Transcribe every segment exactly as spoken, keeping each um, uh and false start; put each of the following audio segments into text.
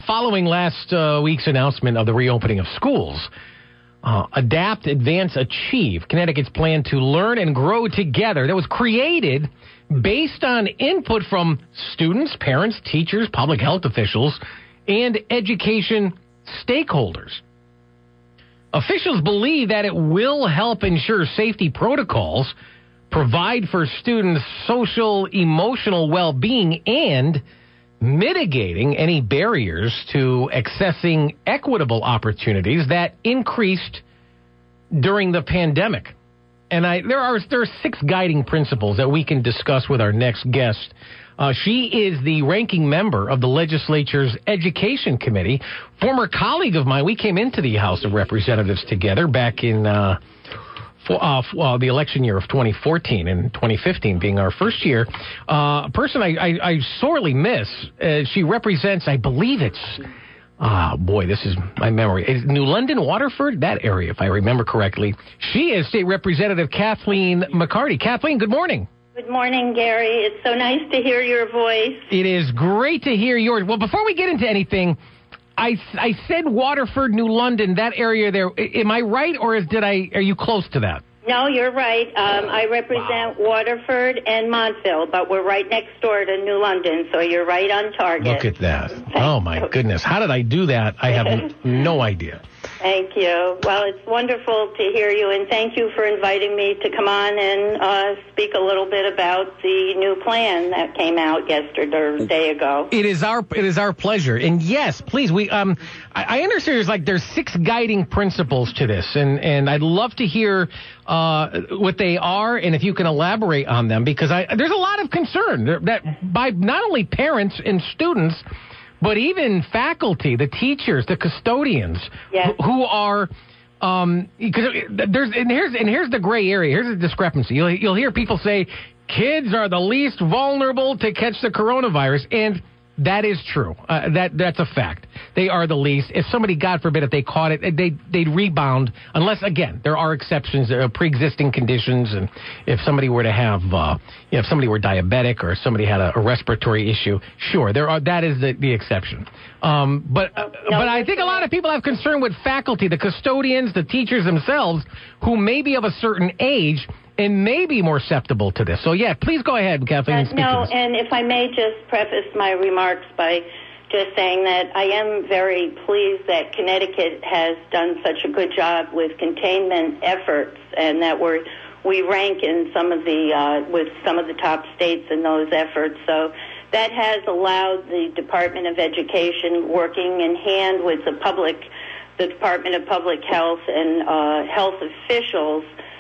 following last uh, week's announcement of the reopening of schools, uh, Adapt, Advance, Achieve, Connecticut's plan to learn and grow together, that was created based on input from students, parents, teachers, public health officials, and education stakeholders. Officials believe that it will help ensure safety protocols, provide for students' social, emotional well-being, and mitigating any barriers to accessing equitable opportunities that increased during the pandemic. And I, there are there are six guiding principles that we can discuss with our next guest. Uh, she is the ranking member of the legislature's Education Committee, former colleague of mine. We came into the House of Representatives together back in uh, for, uh, uh, the election year of twenty fourteen and twenty fifteen being our first year. Uh, a person I, I, I sorely miss. Uh, she represents, I believe it's, ah, oh boy, this is my memory. Is New London, Waterford, that area, if I remember correctly. She is State Representative Kathleen McCarty. Kathleen, good morning. Good morning, Gary. It's so nice to hear your voice. It is great to hear yours. Well, before we get into anything, I, I said Waterford, New London, that area there. Am I right, or is, did I? Are you close to that? No, you're right. Um, I represent wow. Waterford and Montville, but we're right next door to New London, so you're right on target. Look at that. Oh, my goodness. How did I do that? I have no idea. Thank you. Well, it's wonderful to hear you, and thank you for inviting me to come on and uh, speak a little bit about the new plan that came out yesterday or a day ago. It is our it is our pleasure, and yes, please. We um, I, I understand there's like there's six guiding principles to this, and and I'd love to hear uh, what they are, and if you can elaborate on them, because I there's a lot of concern that by not only parents and students, but even faculty, the teachers, the custodians, yes. who, who are, um, because there's and here's and here's the gray area. Here's the discrepancy. You'll you'll hear people say kids are the least vulnerable to catch the coronavirus, and that is true. Uh, that that's a fact. They are the least. If somebody, God forbid, if they caught it, they they'd rebound. Unless, again, there are exceptions, there are pre-existing conditions, and if somebody were to have, uh, you know, if somebody were diabetic or somebody had a, a respiratory issue, sure, there are. That is the, the exception. Um, but uh, no, but I think a lot of people have concern with faculty, the custodians, the teachers themselves, who may be of a certain age and may be more susceptible to this. So, yeah, please go ahead, Kathleen. Uh, and speak no, to this. and if I may just preface my remarks by just saying that I am very pleased that Connecticut has done such a good job with containment efforts, and that we're, we rank in some of the uh, with some of the top states in those efforts. So that has allowed the Department of Education, working in hand with the public, the Department of Public Health and uh, health officials,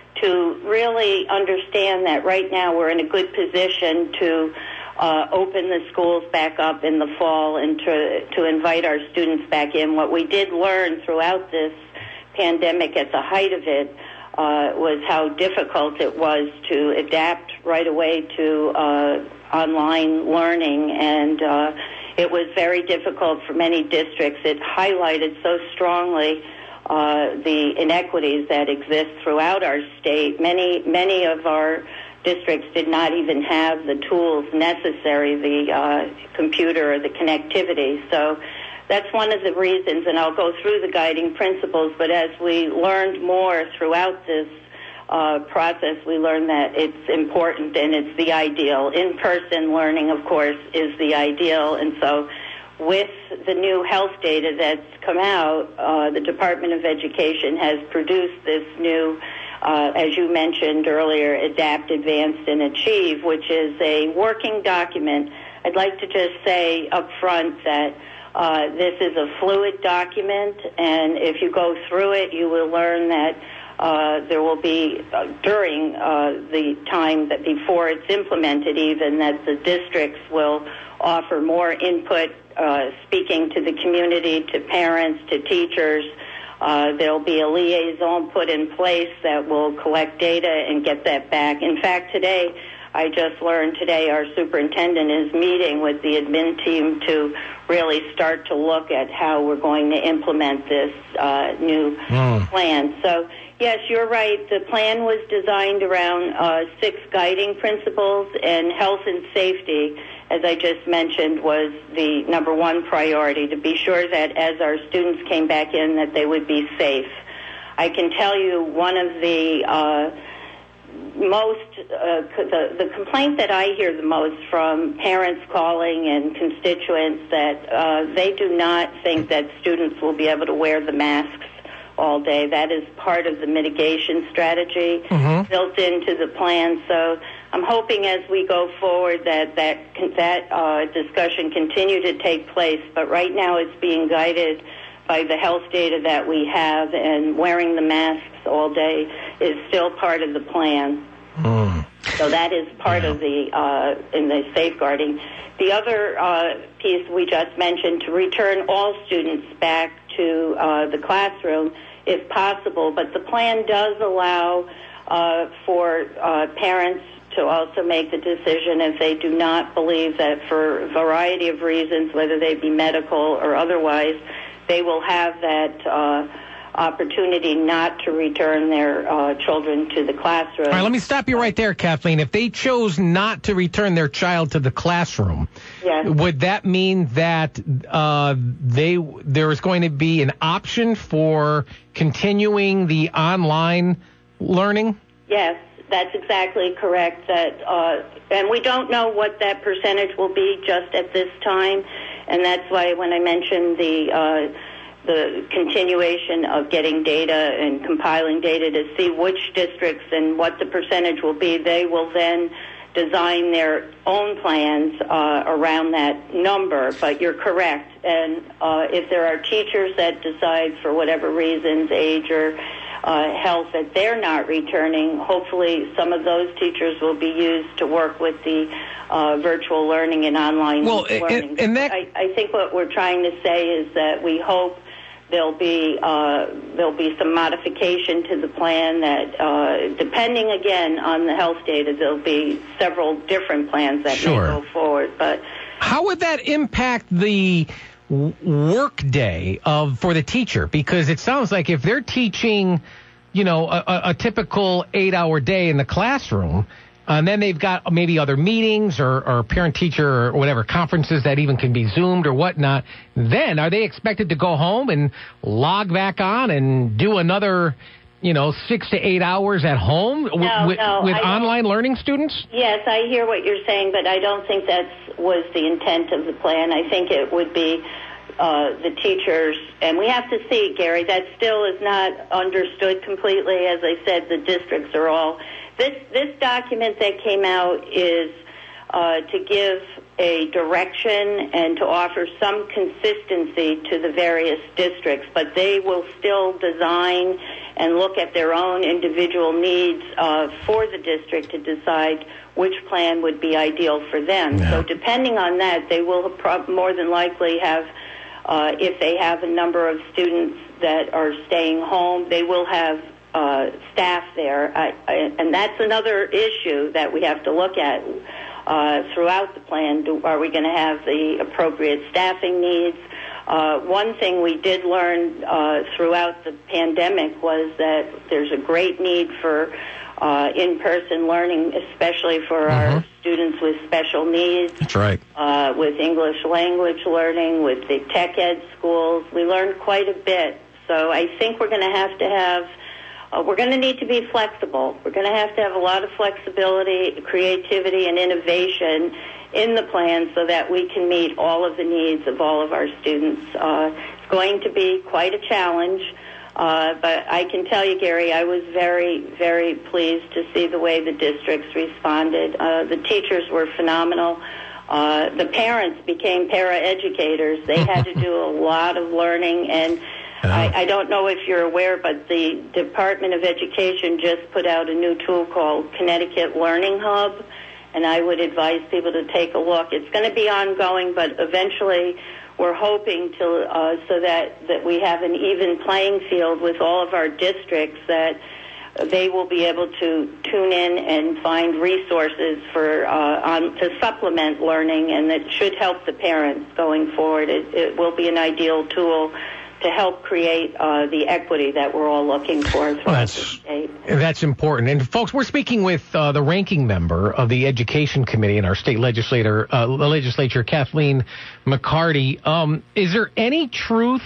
to really understand that right now we're in a good position to uh, open the schools back up in the fall and to, to invite our students back in. What we did learn throughout this pandemic at the height of it uh, was how difficult it was to adapt right away to uh, online learning, and uh, it was very difficult for many districts. It highlighted so strongly Uh, the inequities that exist throughout our state. Many, many of our districts did not even have the tools necessary, the uh, computer or the connectivity. So that's one of the reasons, and I'll go through the guiding principles, but as we learned more throughout this uh, process, we learned that it's important and it's the ideal. In-person learning, of course, is the ideal, and so with the new health data that's come out, uh, the Department of Education has produced this new, uh, as you mentioned earlier, Adapt, Advance, and Achieve, which is a working document. I'd like to just say up front that uh, this is a fluid document, and if you go through it, you will learn that uh, there will be, uh, during uh, the time that before it's implemented even, that the districts will offer more input, uh, speaking to the community, to parents, to teachers. Uh, there'll be a liaison put in place that will collect data and get that back. In fact, today, I just learned today our superintendent is meeting with the admin team to really start to look at how we're going to implement this uh, new mm. plan. So, yes, you're right. The plan was designed around uh, six guiding principles, and health and safety as I just mentioned, was the number one priority, to be sure that as our students came back in, that they would be safe. I can tell you one of the uh, most, uh, the, the complaint that I hear the most from parents calling and constituents, that uh, they do not think that students will be able to wear the masks all day. That is part of the mitigation strategy mm-hmm. built into the plan. So I'm hoping as we go forward that that, that uh, discussion continue to take place. But right now it's being guided by the health data that we have, and wearing the masks all day is still part of the plan. Mm. So that is part yeah. of the uh, in the safeguarding. The other uh, piece we just mentioned, to return all students back to uh, the classroom if possible, but the plan does allow uh, for uh, parents to also make the decision if they do not believe that, for a variety of reasons, whether they be medical or otherwise, they will have that uh, opportunity not to return their uh, children to the classroom. All right, let me stop you right there, Kathleen. If they chose not to return their child to the classroom, yes. would that mean that uh, they there is going to be an option for continuing the online learning? Yes, that's exactly correct. That uh, and we don't know what that percentage will be just at this time, and that's why when I mentioned the uh, the continuation of getting data and compiling data to see which districts and what the percentage will be, they will then design their own plans uh, around that number. But you're correct. And uh, if there are teachers that decide for whatever reasons, age or uh, health, that they're not returning, hopefully some of those teachers will be used to work with the uh, virtual learning and online well, learning. And, and that... I, I think what we're trying to say is that we hope There'll be uh, there'll be some modification to the plan that, uh, depending again on the health data, there'll be several different plans that sure. may go forward. But how would that impact the work day of for the teacher? Because it sounds like if they're teaching, you know, a, a typical eight-hour day in the classroom, and then they've got maybe other meetings or, or parent-teacher or whatever, conferences that even can be Zoomed or whatnot. Then are they expected to go home and log back on and do another, you know, six to eight hours at home no, with, with, no, with online learning students? Yes, I hear what you're saying, but I don't think that was the intent of the plan. I think it would be uh, the teachers, and we have to see, Gary, that still is not understood completely. As I said, the districts are all... This this document that came out is uh, to give a direction and to offer some consistency to the various districts, but they will still design and look at their own individual needs uh, for the district to decide which plan would be ideal for them. Yeah. So depending on that, they will prob- more than likely have, uh, if they have a number of students that are staying home, they will have Uh, staff there, I, I, and that's another issue that we have to look at uh, throughout the plan. Do, are we going to have the appropriate staffing needs? Uh, one thing we did learn uh, throughout the pandemic was that there's a great need for uh, in-person learning, especially for mm-hmm. our students with special needs. That's right. Uh, with English language learning, with the tech ed schools, we learned quite a bit. So I think we're going to have to have Uh, we're going to need to be flexible. We're going to have to have a lot of flexibility, creativity, and innovation in the plan so that we can meet all of the needs of all of our students. Uh, it's going to be quite a challenge, uh, but I can tell you, Gary, I was very, very pleased to see the way the districts responded. Uh, the teachers were phenomenal. Uh, the parents became paraeducators. They had to do a lot of learning, and I, I don't know if you're aware, but the Department of Education just put out a new tool called Connecticut Learning Hub, and I would advise people to take a look. It's going to be ongoing, but eventually we're hoping to uh, so that, that we have an even playing field with all of our districts, that they will be able to tune in and find resources for uh, on, to supplement learning, and that should help the parents going forward. It, it will be an ideal tool to help create uh, the equity that we're all looking for throughout well, the that's, state. That's important. And, folks, we're speaking with uh, the ranking member of the Education Committee in our state legislator, uh, legislature, Kathleen McCarty. Um, is there any truth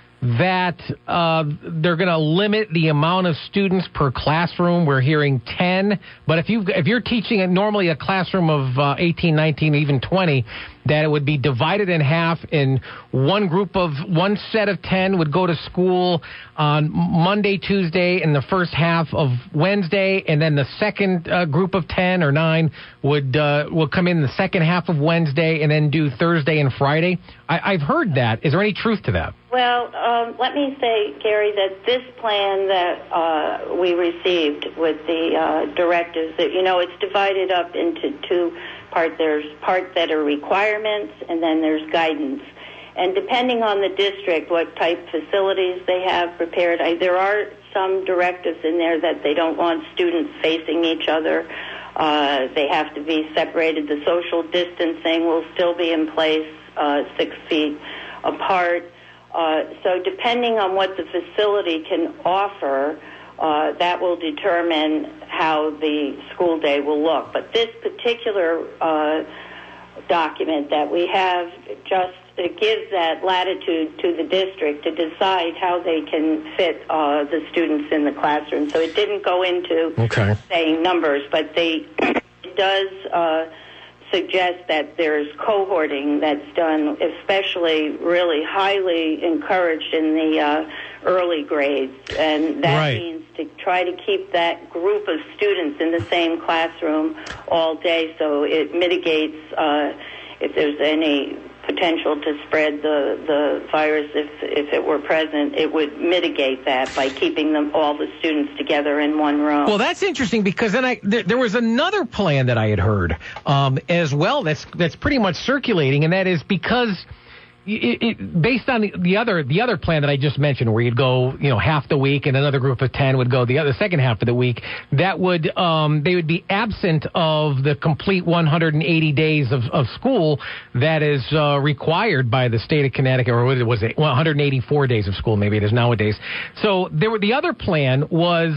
that uh, they're going to limit the amount of students per classroom? We're hearing ten, but if you if you're teaching a, normally a classroom of uh, eighteen, nineteen, even twenty, that it would be divided in half, and one group of one set of ten would go to school on Monday, Tuesday, and the first half of Wednesday, and then the second uh, group of ten or nine would uh, will come in the second half of Wednesday, and then do Thursday and Friday. I, I've heard that. Is there any truth to that? Well, um, let me say, Gary, that this plan that uh, we received with the uh, directives, that you know, it's divided up into two parts. There's parts that are requirements, and then there's guidance. And depending on the district, what type facilities they have prepared, I, there are some directives in there that they don't want students facing each other. Uh, they have to be separated. The social distancing will still be in place, uh, six feet apart. Uh, so depending on what the facility can offer, uh, that will determine how the school day will look. But this particular uh, document that we have just it gives that latitude to the district to decide how they can fit uh, the students in the classroom. So it didn't go into okay. saying numbers, but they it does uh, suggest that there's cohorting that's done, especially really highly encouraged in the uh, early grades, and that right. means to try to keep that group of students in the same classroom all day, so it mitigates uh, if there's any potential to spread the, the virus. If if it were present, it would mitigate that by keeping them all the students together in one room. Well, that's interesting, because then I there, there was another plan that I had heard um, as well that's that's pretty much circulating, and that is because It, it, based on the, the other the other plan that I just mentioned, where you'd go, you know, half the week, and another group of ten would go the other second half of the week, that would um, they would be absent of the complete one hundred eighty days of, of school that is uh, required by the state of Connecticut, or was it one hundred eighty-four days of school? Maybe it is nowadays. So there were the other plan was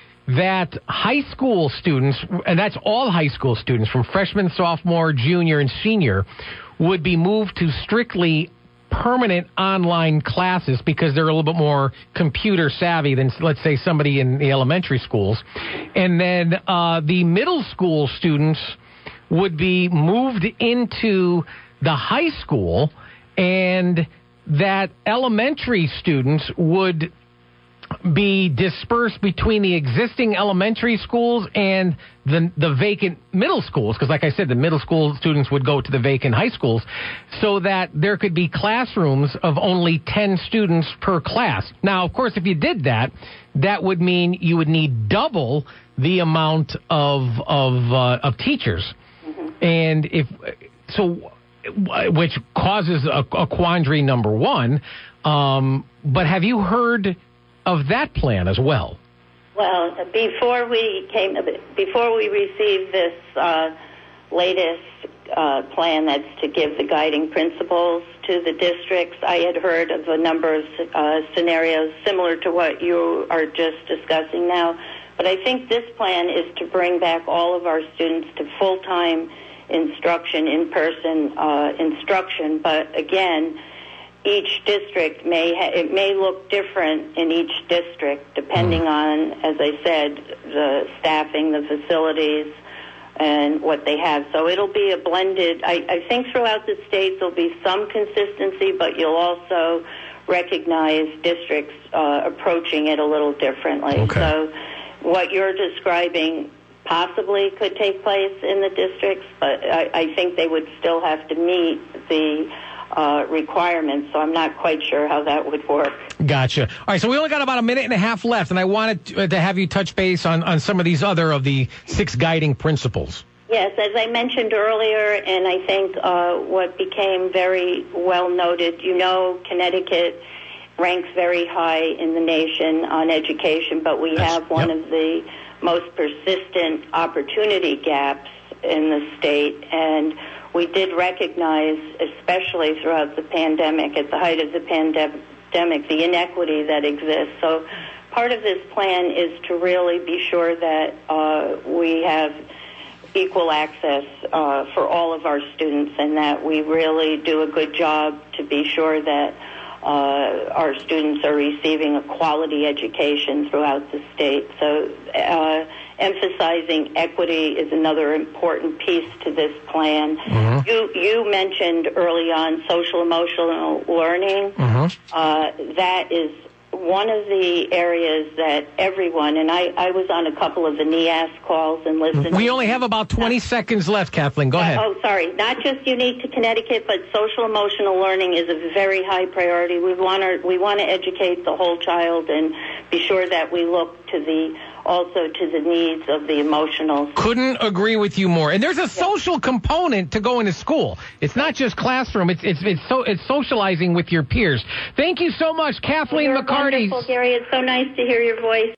that high school students, and that's all high school students from freshman, sophomore, junior, and senior, would be moved to strictly permanent online classes because they're a little bit more computer savvy than, let's say, somebody in the elementary schools. And then uh, the middle school students would be moved into the high school, and that elementary students would be dispersed between the existing elementary schools and the the vacant middle schools, because like I said, the middle school students would go to the vacant high schools, so that there could be classrooms of only ten students per class. Now, of course, if you did that, that would mean you would need double the amount of of uh, of teachers. Mm-hmm. And if so, which causes a, a quandary, number one. Um, but have you heard of that plan as well? Well, before we came, before we received this uh, latest uh, plan that's to give the guiding principles to the districts, I had heard of a number of uh, scenarios similar to what you are just discussing now. But I think this plan is to bring back all of our students to full-time instruction, in-person uh, instruction. But again, each district may ha- it may look different in each district depending on, as I said, the staffing, the facilities, and what they have. So it'll be a blended. I, I think throughout the state there'll be some consistency, but you'll also recognize districts uh, approaching it a little differently. Okay. So what you're describing possibly could take place in the districts, but I, I think they would still have to meet the Uh, requirements, so I'm not quite sure how that would work. Gotcha. All right, so we only got about a minute and a half left, and I wanted to, uh, to have you touch base on, on some of these other of the six guiding principles. Yes, as I mentioned earlier, and I think uh, what became very well noted, you know, Connecticut ranks very high in the nation on education, but we That's, have one yep. of the most persistent opportunity gaps in the state, and we did recognize, especially throughout the pandemic, at the height of the pandem- systemic, the inequity that exists. So part of this plan is to really be sure that uh, we have equal access uh, for all of our students, and that we really do a good job to be sure that uh, our students are receiving a quality education throughout the state. So uh, emphasizing equity is another important piece to this plan. Mm-hmm. You you mentioned early on social emotional learning. Mm-hmm. Uh, that is one of the areas that everyone, and I, I was on a couple of the N E A S calls and listened. We only have about twenty uh, seconds left, Kathleen. Go uh, ahead. Oh, sorry. Not just unique to Connecticut, but social emotional learning is a very high priority. We want to we want to educate the whole child and be sure that we look to the also to the needs of the emotional. Couldn't agree with you more. And there's a social component to going to school. It's not just classroom. It's it's it's so it's socializing with your peers. Thank you so much, Kathleen well, McCarty. Wonderful, Gary. It's so nice to hear your voice.